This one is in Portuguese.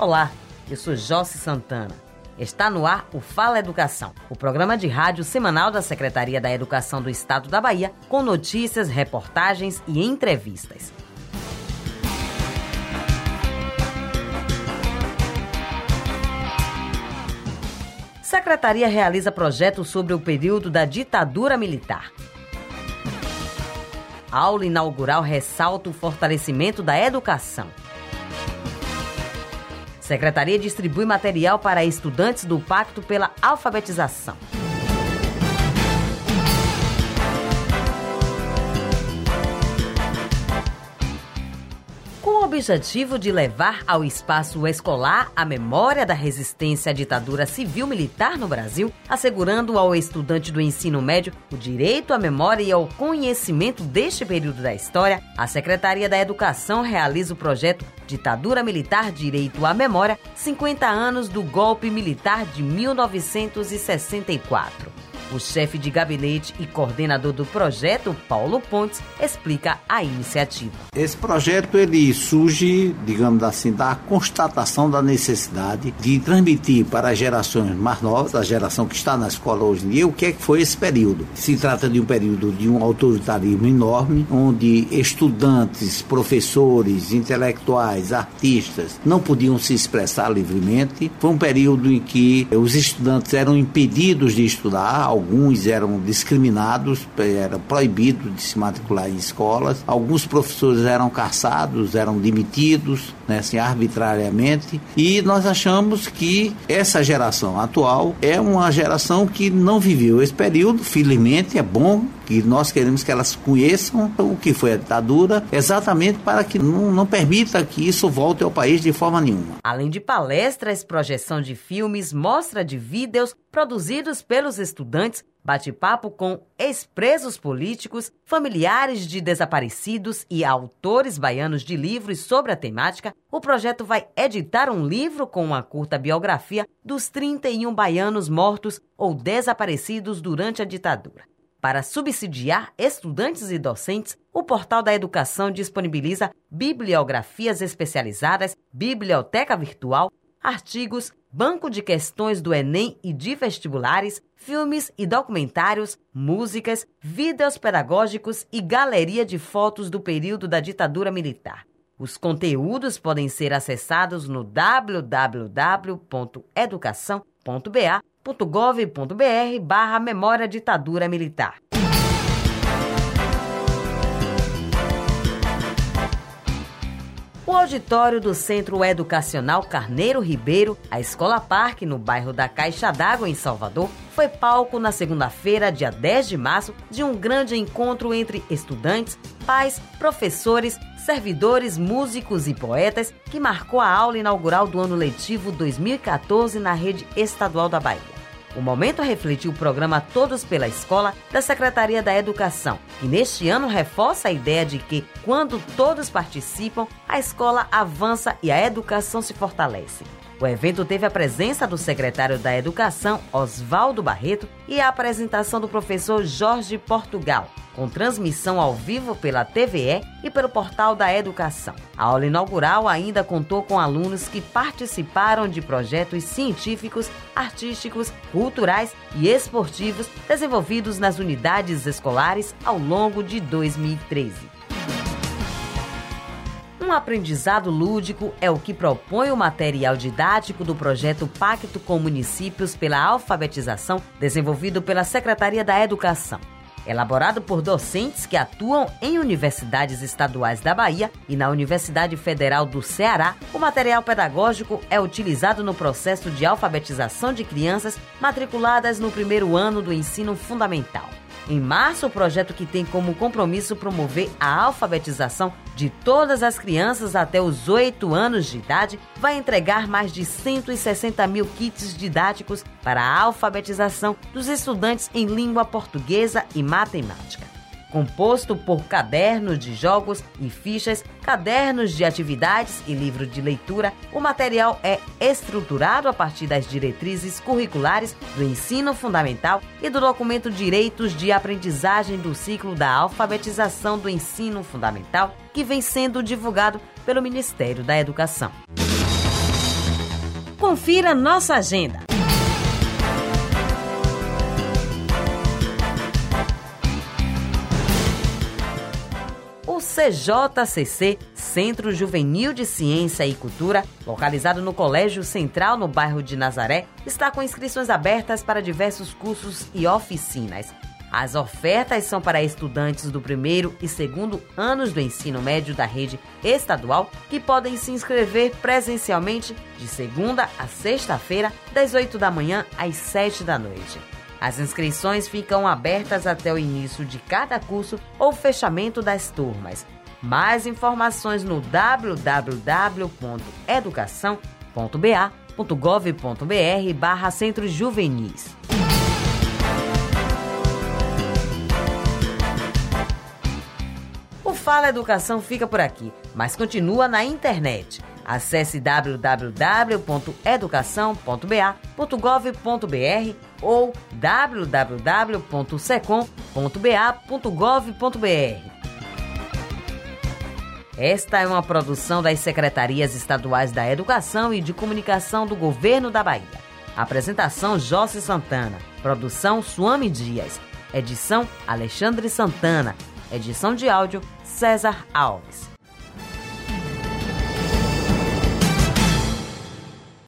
Olá, eu sou Josi Santana. Está no ar o Fala Educação, o programa de rádio semanal da Secretaria da Educação do Estado da Bahia, com notícias, reportagens e entrevistas. Secretaria realiza projeto sobre o período da ditadura militar. A aula inaugural ressalta o fortalecimento da educação. Secretaria distribui material para estudantes do Pacto pela Alfabetização. Com o objetivo de levar ao espaço escolar a memória da resistência à ditadura civil-militar no Brasil, assegurando ao estudante do ensino médio o direito à memória e ao conhecimento deste período da história, a Secretaria da Educação realiza o projeto Ditadura Militar Direito à Memória, 50 anos do golpe militar de 1964. O chefe de gabinete e coordenador do projeto, Paulo Pontes, explica a iniciativa. Esse projeto ele surge, digamos assim, da constatação da necessidade de transmitir para as gerações mais novas, a geração que está na escola hoje em dia, o que é que foi esse período. Se trata de um período de um autoritarismo enorme, onde estudantes, professores, intelectuais, artistas não podiam se expressar livremente. Foi um período em que os estudantes eram impedidos de estudar, alguns eram discriminados, era proibido de se matricular em escolas, alguns professores eram caçados, eram demitidos, né, assim, arbitrariamente, e nós achamos que essa geração atual é uma geração que não viveu esse período. Felizmente é bom que nós queremos que elas conheçam o que foi a ditadura, exatamente para que não permita que isso volte ao país de forma nenhuma. Além de palestras, projeção de filmes, mostra de vídeos produzidos pelos estudantes, bate-papo com ex-presos políticos, familiares de desaparecidos e autores baianos de livros sobre a temática, o projeto vai editar um livro com uma curta biografia dos 31 baianos mortos ou desaparecidos durante a ditadura. Para subsidiar estudantes e docentes, o Portal da Educação disponibiliza bibliografias especializadas, biblioteca virtual, artigos, banco de questões do Enem e de vestibulares, filmes e documentários, músicas, vídeos pedagógicos e galeria de fotos do período da ditadura militar. Os conteúdos podem ser acessados no www.educação.ba.gov.br/Memória Ditadura Militar. O auditório do Centro Educacional Carneiro Ribeiro, a Escola Parque, no bairro da Caixa d'Água, em Salvador, foi palco na segunda-feira, dia 10 de março, de um grande encontro entre estudantes, pais, professores, servidores, músicos e poetas, que marcou a aula inaugural do ano letivo 2014 na rede estadual da Bahia. O momento refletiu o programa Todos pela Escola da Secretaria da Educação, que neste ano reforça a ideia de que, quando todos participam, a escola avança e a educação se fortalece. O evento teve a presença do secretário da Educação, Osvaldo Barreto, e a apresentação do professor Jorge Portugal, com transmissão ao vivo pela TVE e pelo Portal da Educação. A aula inaugural ainda contou com alunos que participaram de projetos científicos, artísticos, culturais e esportivos desenvolvidos nas unidades escolares ao longo de 2013. Um aprendizado lúdico é o que propõe o material didático do projeto Pacto com Municípios pela Alfabetização, desenvolvido pela Secretaria da Educação. Elaborado por docentes que atuam em universidades estaduais da Bahia e na Universidade Federal do Ceará, o material pedagógico é utilizado no processo de alfabetização de crianças matriculadas no primeiro ano do ensino fundamental. Em março, o projeto, que tem como compromisso promover a alfabetização de todas as crianças até os 8 anos de idade, vai entregar mais de 160 mil kits didáticos para a alfabetização dos estudantes em língua portuguesa e matemática. Composto por cadernos de jogos e fichas, cadernos de atividades e livro de leitura, o material é estruturado a partir das diretrizes curriculares do ensino fundamental e do documento Direitos de Aprendizagem do Ciclo da Alfabetização do Ensino Fundamental, que vem sendo divulgado pelo Ministério da Educação. Confira nossa agenda. O CJCC, Centro Juvenil de Ciência e Cultura, localizado no Colégio Central, no bairro de Nazaré, está com inscrições abertas para diversos cursos e oficinas. As ofertas são para estudantes do primeiro e segundo anos do ensino médio da rede estadual, que podem se inscrever presencialmente de segunda a sexta-feira, das 8 da manhã às 7 da noite. As inscrições ficam abertas até o início de cada curso ou fechamento das turmas. Mais informações no www.educação.ba.gov.br/centros juvenis. O Fala Educação fica por aqui, mas continua na internet. Acesse www.educação.ba.gov.br ou www.secom.ba.gov.br. Esta é uma produção das Secretarias Estaduais da Educação e de Comunicação do Governo da Bahia. Apresentação: Jossi Santana. Produção: Suame Dias. Edição: Alexandre Santana. Edição de áudio: César Alves.